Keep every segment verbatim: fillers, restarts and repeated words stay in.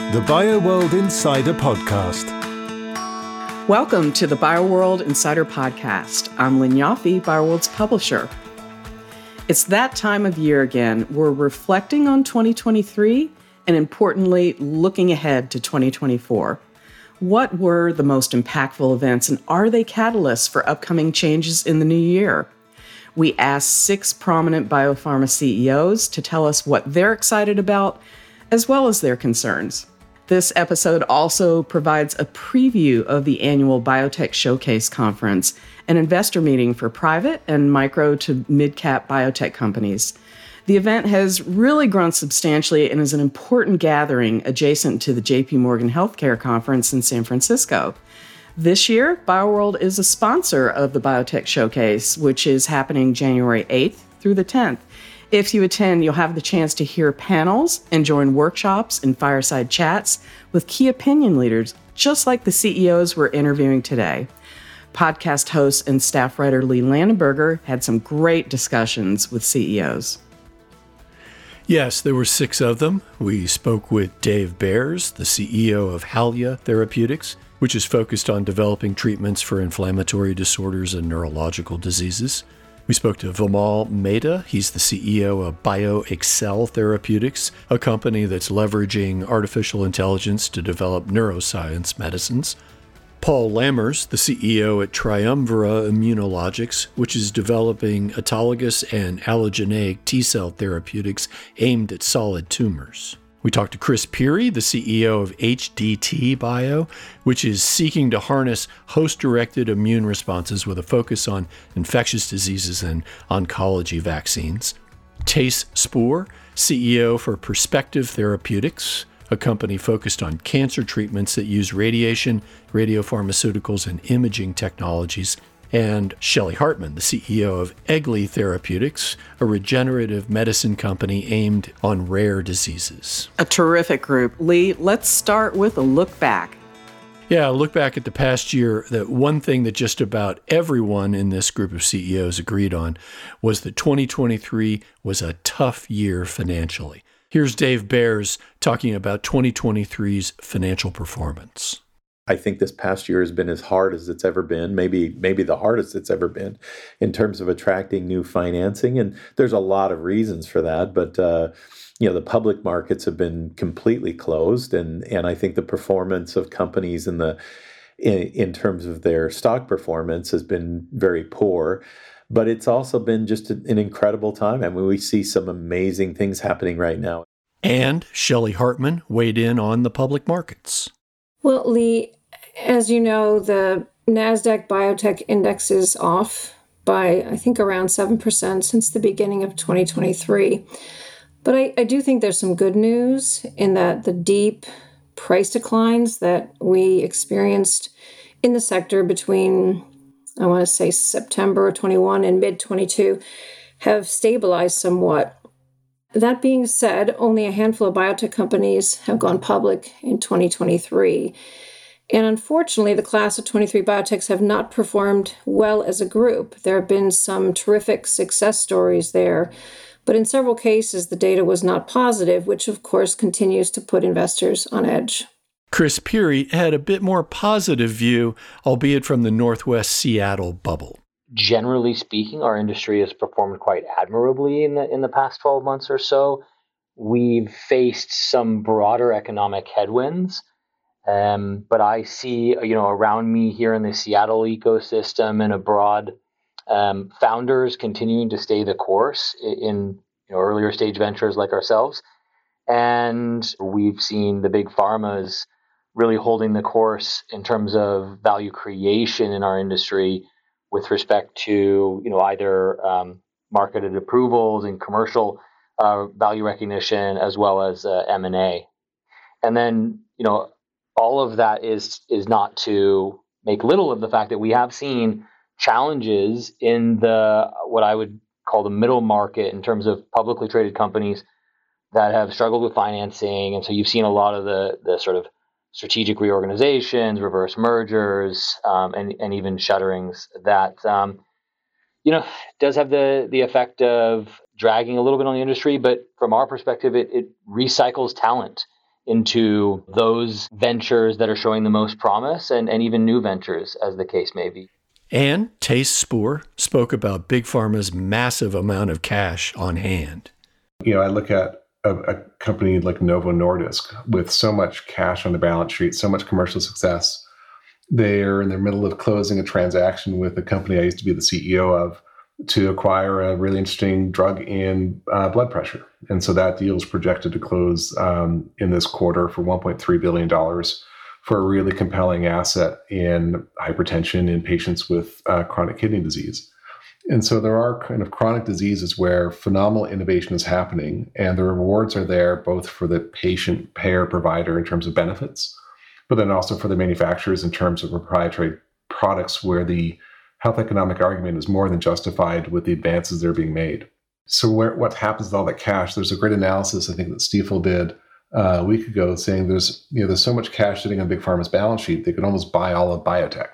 the BioWorld Insider Podcast. Welcome to the BioWorld Insider Podcast. I'm Lynn Yaffe, BioWorld's publisher. It's that time of year again. We're reflecting on twenty twenty-three and, importantly, looking ahead to twenty twenty-four. What were the most impactful events, and are they catalysts for upcoming changes in the new year? We asked six prominent biopharma C E Os to tell us what they're excited about, as well as their concerns. This episode also provides a preview of the annual Biotech Showcase Conference, an investor meeting for private and micro to mid-cap biotech companies. The event has really grown substantially and is an important gathering adjacent to the J P Morgan Healthcare Conference in San Francisco. This year, BioWorld is a sponsor of the Biotech Showcase, which is happening January eighth through the tenth. If you attend, you'll have the chance to hear panels and join workshops and fireside chats with key opinion leaders, just like the C E Os we're interviewing today. Podcast host and staff writer Lee Landenberger had some great discussions with C E Os. Yes, there were six of them. We spoke with Dave Bears, the C E O of Halia Therapeutics, which is focused on developing treatments for inflammatory disorders and neurological diseases. We spoke to Vimal Mehta. He's the C E O of BioXcel Therapeutics, a company that's leveraging artificial intelligence to develop neuroscience medicines. Paul Lammers, the C E O at Triumvira Immunologics, which is developing autologous and allogeneic T-cell therapeutics aimed at solid tumors. We talked to Chris Pirri, the C E O of H D T Bio, which is seeking to harness host-directed immune responses with a focus on infectious diseases and oncology vaccines. Thijs Spoor, C E O for Perspective Therapeutics, a company focused on cancer treatments that use radiation, radiopharmaceuticals, and imaging technologies. And Shelley Hartman, the C E O of Egli Therapeutics, a regenerative medicine company aimed on rare diseases. A terrific group. Lee, let's start with a look back. Yeah, look back at the past year. That one thing that just about everyone in this group of C E Os agreed on was that twenty twenty-three was a tough year financially. Here's Dave Bears talking about twenty twenty-three's financial performance. I think this past year has been as hard as it's ever been, maybe maybe the hardest it's ever been in terms of attracting new financing. And there's a lot of reasons for that. But, uh, you know, the public markets have been completely closed. And, and I think the performance of companies in, the, in, in terms of their stock performance has been very poor. But it's also been just an incredible time. I mean, we see some amazing things happening right now. And Shelley Hartman weighed in on the public markets. Well, Lee, as you know, the NASDAQ Biotech Index is off by, I think, around seven percent since the beginning of twenty twenty-three. But I, I do think there's some good news in that the deep price declines that we experienced in the sector between, I want to say, September twenty-one and mid twenty-two have stabilized somewhat. That being said, only a handful of biotech companies have gone public in twenty twenty-three. And unfortunately, the class of twenty-three biotechs have not performed well as a group. There have been some terrific success stories there, but in several cases, the data was not positive, which of course continues to put investors on edge. Chris Pirri had a bit more positive view, albeit from the Northwest Seattle bubble. Generally speaking, our industry has performed quite admirably in the in the past twelve months or so. We've faced some broader economic headwinds. Um, but I see, you know, around me here in the Seattle ecosystem and abroad, um, founders continuing to stay the course in, in you know, earlier stage ventures like ourselves. And we've seen the big pharmas really holding the course in terms of value creation in our industry with respect to, you know, either um, marketed approvals and commercial uh, value recognition as well as uh, M and A. And then, you know, all of that is is not to make little of the fact that we have seen challenges in the what I would call the middle market in terms of publicly traded companies that have struggled with financing. And so you've seen a lot of the the sort of strategic reorganizations, reverse mergers, um, and, and even shutterings that, um, you know, does have the, the effect of dragging a little bit on the industry. But from our perspective, it, it recycles talent into those ventures that are showing the most promise and, and even new ventures, as the case may be. And Thijs Spoor spoke about Big Pharma's massive amount of cash on hand. You know, I look at a, a company like Novo Nordisk with so much cash on the balance sheet, so much commercial success. They're in the middle of closing a transaction with a company I used to be the C E O of to acquire a really interesting drug in uh, blood pressure. And so that deal is projected to close um, in this quarter for one point three billion dollars for a really compelling asset in hypertension in patients with uh, chronic kidney disease. And so there are kind of chronic diseases where phenomenal innovation is happening, and the rewards are there both for the patient, payer, provider in terms of benefits, but then also for the manufacturers in terms of proprietary products where the health economic argument is more than justified with the advances that are being made. So where, what happens with all that cash? There's a great analysis I think that Stifel did uh, a week ago saying there's, you know, there's so much cash sitting on Big Pharma's balance sheet, they could almost buy all of biotech.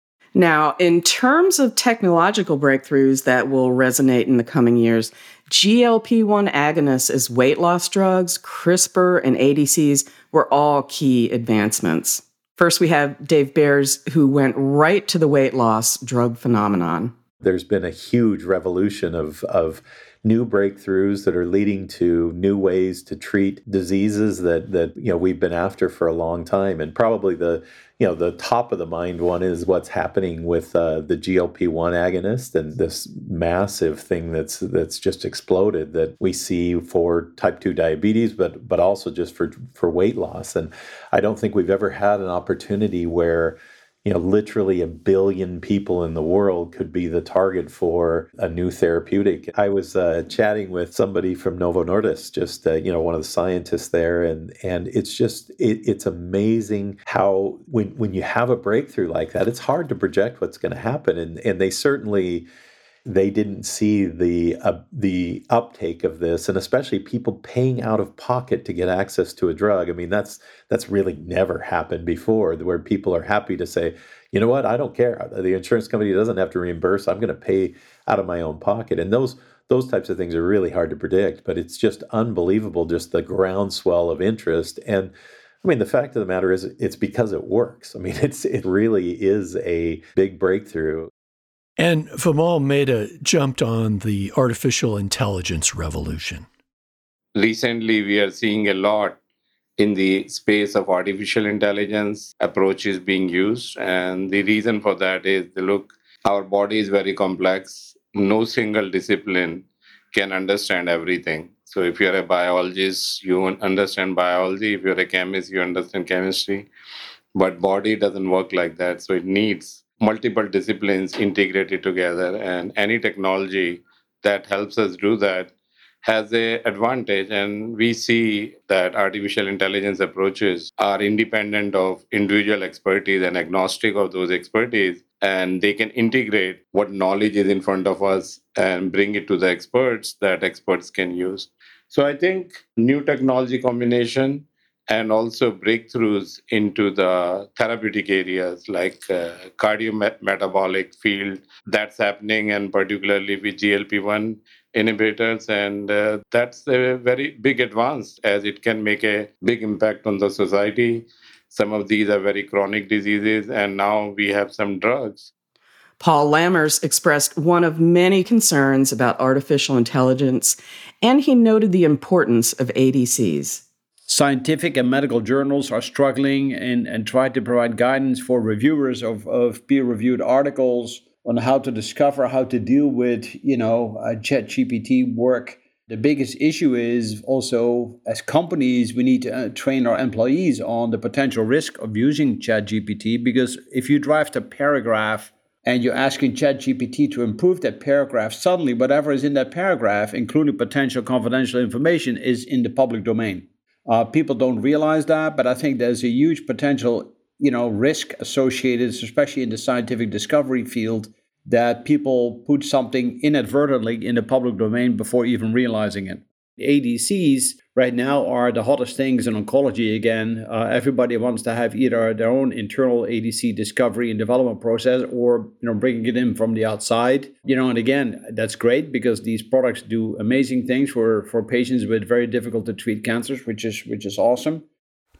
Now, in terms of technological breakthroughs that will resonate in the coming years, G L P one agonists as weight loss drugs, CRISPR, and A D Cs were all key advancements. First, we have Dave Bears, who went right to the weight loss drug phenomenon. There's been a huge revolution of, of new breakthroughs that are leading to new ways to treat diseases that, that you know we've been after for a long time. And probably the you know the top of the mind one is what's happening with uh, the G L P one agonist and this massive thing that's that's just exploded that we see for type two diabetes, but but also just for for weight loss. And I don't think we've ever had an opportunity where you know, literally a billion people in the world could be the target for a new therapeutic. I was uh, chatting with somebody from Novo Nordisk, just, uh, you know, one of the scientists there. And and it's just, it, it's amazing how when, when you have a breakthrough like that, it's hard to project what's going to happen. And, and they certainly, they didn't see the uh, the uptake of this, and especially people paying out of pocket to get access to a drug. I mean, that's that's really never happened before, where people are happy to say, you know what, I don't care. The insurance company doesn't have to reimburse. I'm going to pay out of my own pocket. And those those types of things are really hard to predict, but it's just unbelievable, just the groundswell of interest. And I mean, the fact of the matter is it's because it works. I mean, it's it really is a big breakthrough. And Vimal Mehta jumped on the artificial intelligence revolution. Recently, we are seeing a lot in the space of artificial intelligence approaches being used. And the reason for that is, look, our body is very complex. No single discipline can understand everything. So if you're a biologist, you understand biology. If you're a chemist, you understand chemistry. But body doesn't work like that. So it needs multiple disciplines integrated together, and any technology that helps us do that has an advantage. And we see that artificial intelligence approaches are independent of individual expertise and agnostic of those expertise, and they can integrate what knowledge is in front of us and bring it to the experts that experts can use. So I think new technology combination and also breakthroughs into the therapeutic areas like uh, cardiometabolic field that's happening, and particularly with G L P one inhibitors. And uh, that's a very big advance, as it can make a big impact on the society. Some of these are very chronic diseases, and now we have some drugs. Paul Lammers expressed one of many concerns about artificial intelligence, and he noted the importance of A D Cs. Scientific and medical journals are struggling and, and try to provide guidance for reviewers of, of peer-reviewed articles on how to discover, how to deal with, you know, uh, ChatGPT work. The biggest issue is also, as companies, we need to uh, train our employees on the potential risk of using ChatGPT, because if you draft a paragraph and you're asking ChatGPT to improve that paragraph, suddenly whatever is in that paragraph, including potential confidential information, is in the public domain. Uh, people don't realize that, but I think there's a huge potential, you know, risk associated, especially in the scientific discovery field, that people put something inadvertently in the public domain before even realizing it. A D Cs right now are the hottest things in oncology again. Uh, everybody wants to have either their own internal A D C discovery and development process, or, you know, bringing it in from the outside. You know, and again, that's great because these products do amazing things for, for patients with very difficult to treat cancers, which is which is awesome.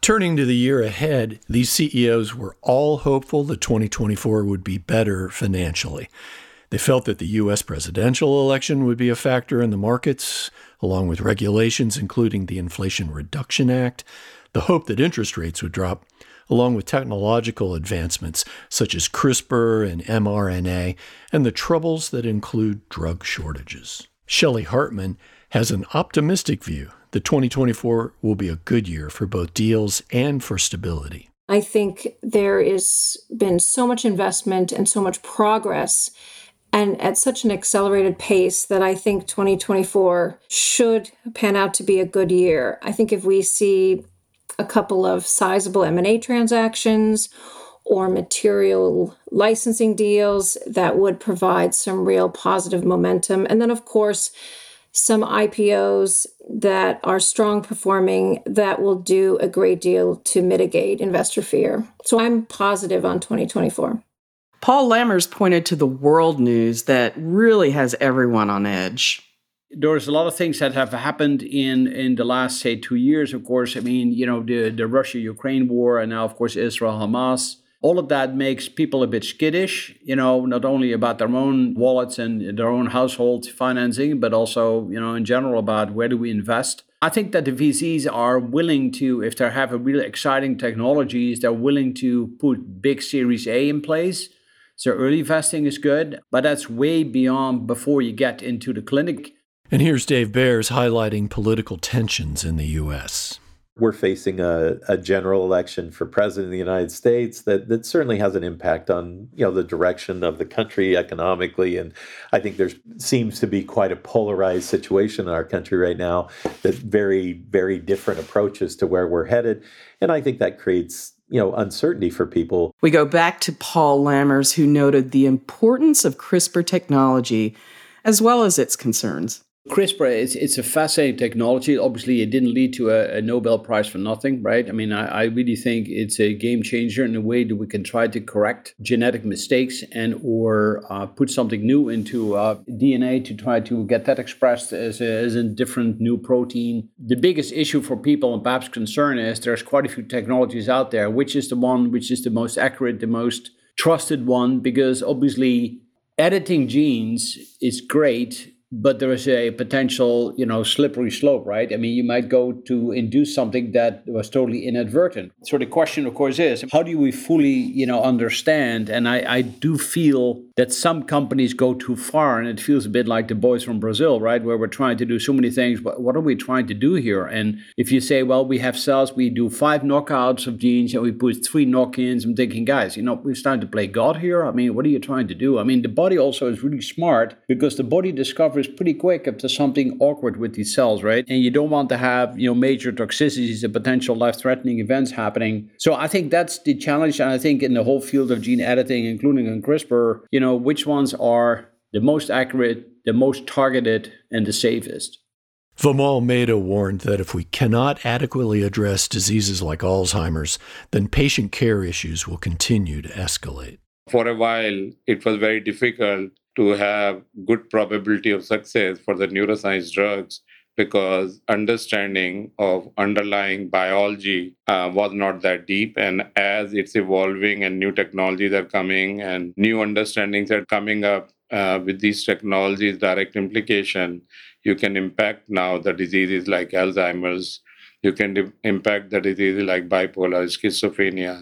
Turning to the year ahead, these C E Os were all hopeful that twenty twenty-four would be better financially. They felt that the U S presidential election would be a factor in the markets, along with regulations including the Inflation Reduction Act, the hope that interest rates would drop, along with technological advancements such as CRISPR and mRNA, and the troubles that include drug shortages. Shelley Hartman has an optimistic view that twenty twenty-four will be a good year for both deals and for stability. I think there has been so much investment and so much progress, and at such an accelerated pace, that I think twenty twenty-four should pan out to be a good year. I think if we see a couple of sizable M and A transactions or material licensing deals, that would provide some real positive momentum. And then, of course, some I P Os that are strong performing that will do a great deal to mitigate investor fear. So I'm positive on twenty twenty-four. Paul Lammers pointed to the world news that really has everyone on edge. There's a lot of things that have happened in, in the last, say, two years, of course. I mean, you know, the, the Russia-Ukraine war, and now, of course, Israel-Hamas. All of that makes people a bit skittish, you know, not only about their own wallets and their own household financing, but also, you know, in general about where do we invest. I think that the V Cs are willing to, if they have a really exciting technologies, they're willing to put big Series A in place. So early investing is good, but that's way beyond before you get into the clinic. And here's Dave Bears highlighting political tensions in the U S. We're facing a, a general election for president of the United States that, that certainly has an impact on, you know, the direction of the country economically. And I think there seems to be quite a polarized situation in our country right now, that very, very different approaches to where we're headed. And I think that creates, you know, uncertainty for people. We go back to Paul Lammers, who noted the importance of CRISPR technology as well as its concerns. CRISPR, it's, it's a fascinating technology. Obviously, it didn't lead to a, a Nobel Prize for nothing, right? I mean, I, I really think it's a game changer in a way that we can try to correct genetic mistakes and or uh, put something new into uh, D N A to try to get that expressed as a, as a different new protein. The biggest issue for people and perhaps concern is there's quite a few technologies out there. Which is the one which is the most accurate, the most trusted one? Because obviously, editing genes is great, but there is a potential, you know, slippery slope, right? I mean, you might go to induce something that was totally inadvertent. So the question, of course, is how do we fully, you know, understand? And I, I do feel that some companies go too far, and it feels a bit like the boys from Brazil, right? Where we're trying to do so many things, but what are we trying to do here? And if you say, well, we have cells, we do five knockouts of genes and we put three knock-ins, I'm thinking, guys, you know, we're starting to play God here. I mean, what are you trying to do? I mean, the body also is really smart because the body discovers pretty quick if there's something awkward with these cells, right? And you don't want to have, you know, major toxicities and potential life-threatening events happening. So I think that's the challenge. And I think in the whole field of gene editing, including in CRISPR, you know, which ones are the most accurate, the most targeted, and the safest? Vimal Mehta warned that if we cannot adequately address diseases like Alzheimer's, then patient care issues will continue to escalate. For a while, it was very difficult to have good probability of success for the neuroscience drugs because understanding of underlying biology uh, was not that deep. And as it's evolving and new technologies are coming and new understandings are coming up uh, with these technologies' direct implication, you can impact now the diseases like Alzheimer's, you can de- impact the diseases like bipolar, schizophrenia,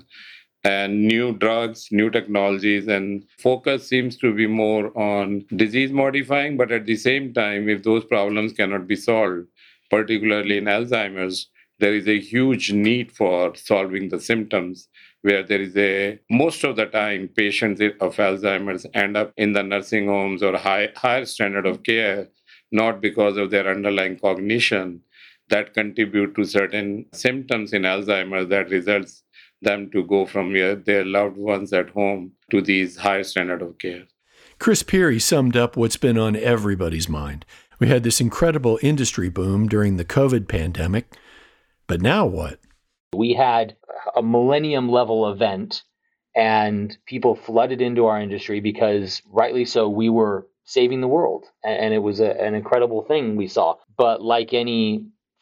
and new drugs, new technologies, and focus seems to be more on disease modifying. But at the same time, if those problems cannot be solved, particularly in Alzheimer's, there is a huge need for solving the symptoms, where there is a, most of the time, patients of Alzheimer's end up in the nursing homes or high, higher standard of care, not because of their underlying cognition that contribute to certain symptoms in Alzheimer's that results them to go from their loved ones at home to these higher standard of care. Chris Peary summed up what's been on everybody's mind. We had this incredible industry boom during the COVID pandemic, but now what? We had a millennium level event and people flooded into our industry because, rightly so, we were saving the world. And it was a, an incredible thing we saw. But like any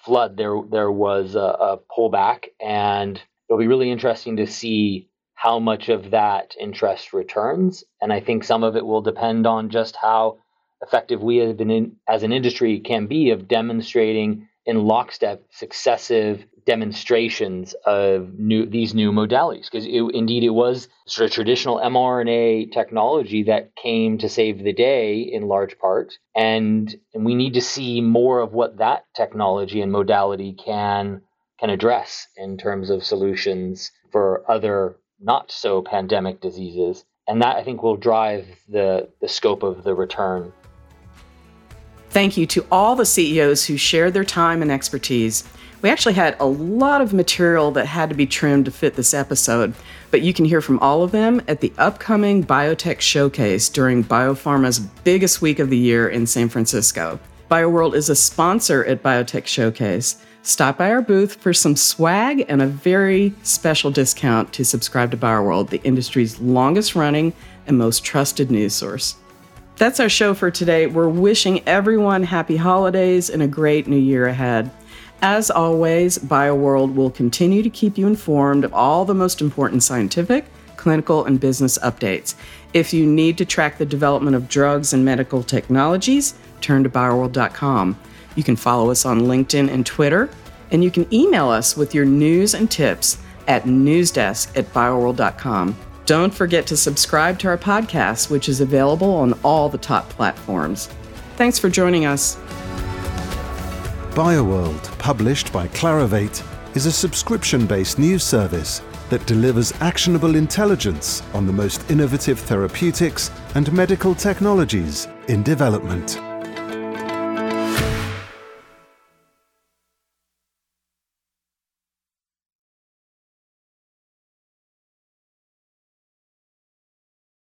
flood, there there was a, a pullback, and it'll be really interesting to see how much of that interest returns. And I think some of it will depend on just how effective we as an, as an industry can be of demonstrating in lockstep successive demonstrations of new these new modalities. Because indeed, it was sort of traditional mRNA technology that came to save the day in large part. And, and we need to see more of what that technology and modality can can address in terms of solutions for other not so pandemic diseases. And that, I think, will drive the, the scope of the return. Thank you to all the C E Os who shared their time and expertise. We actually had a lot of material that had to be trimmed to fit this episode, but you can hear from all of them at the upcoming Biotech Showcase during Biopharma's biggest week of the year in San Francisco. BioWorld is a sponsor at Biotech Showcase. Stop by our booth for some swag and a very special discount to subscribe to BioWorld, the industry's longest running and most trusted news source. That's our show for today. We're wishing everyone happy holidays and a great new year ahead. As always, BioWorld will continue to keep you informed of all the most important scientific, clinical, and business updates. If you need to track the development of drugs and medical technologies, turn to bioworld dot com. You can follow us on LinkedIn and Twitter, and you can email us with your news and tips at newsdesk at bioworld dot com. Don't forget to subscribe to our podcast, which is available on all the top platforms. Thanks for joining us. BioWorld, published by Clarivate, is a subscription-based news service that delivers actionable intelligence on the most innovative therapeutics and medical technologies in development.